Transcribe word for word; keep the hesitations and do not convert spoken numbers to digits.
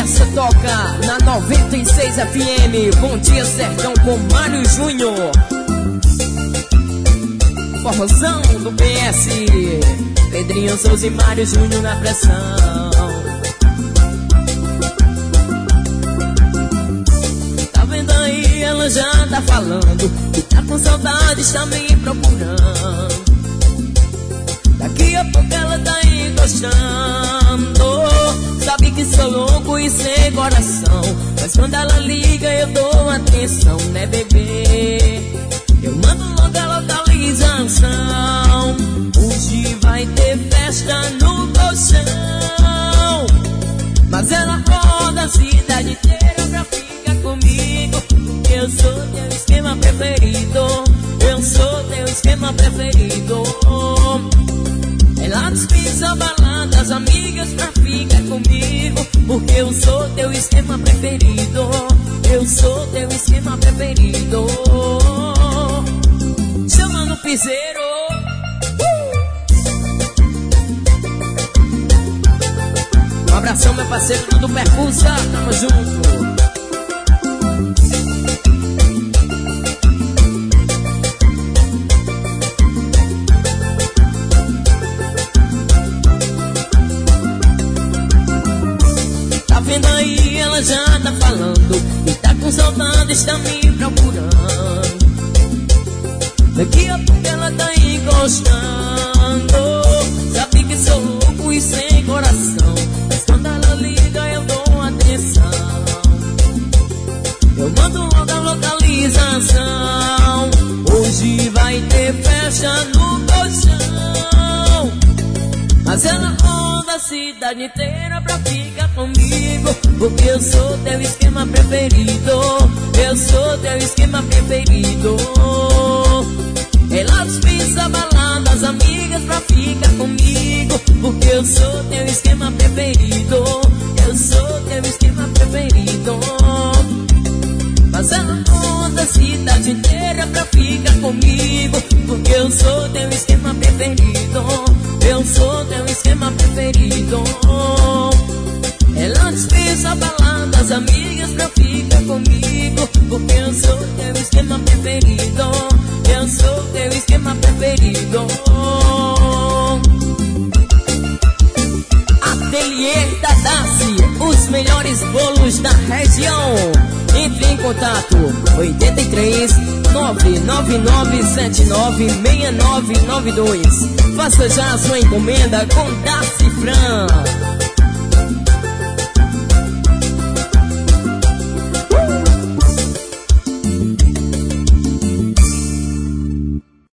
essa toca na noventa e seis F M. Bom dia, Sertão, com Mário Júnior. Formosão do P S, Pedrinho Souza e Mário Júnior na pressão. Tá vendo aí, ela já tá falando que tá com saudade, está me procurando. Daqui a pouco ela tá encostando. Sabe que sou louco e sem coração, mas quando ela liga eu dou atenção, né, bebê? Eu mando logo a localização. Hoje vai ter festa no colchão, mas ela roda a cidade inteira pra ficar comigo. Eu sou teu esquema preferido, eu sou teu esquema preferido. Ela dispensa balada, as amigas pra ficar comigo, porque eu sou teu esquema preferido, eu sou teu esquema preferido. Chamando o piseiro. uh! Um abração, meu parceiro Dudu Percussa, tamo junto. Vendo aí, ela já tá falando e tá com saudade, está me procurando. Daqui a pouco ela tá encostando. Sabe que sou louco e sem coração, mas quando ela liga eu dou atenção. Eu mando logo a localização. Hoje vai ter festa no colchão, mas ela roda a cidade inteira pra ficar comigo, porque eu sou teu esquema preferido, eu sou teu esquema preferido. Ela dispensa balada, as amigas pra ficar comigo, porque eu sou teu esquema preferido, eu sou teu esquema preferido. Mas ela roda a cidade inteira pra ficar comigo, porque eu sou teu esquema preferido, eu sou teu esquema preferido. Ela dispensa balada, as amigas pra ficar comigo, porque eu sou teu esquema preferido, eu sou teu esquema preferido. Ateliê da Daci, os melhores bolos da região. Entre em contato oito três nove nove nove sete nove seis nove nove dois. Faça já a sua encomenda com Daci Fran.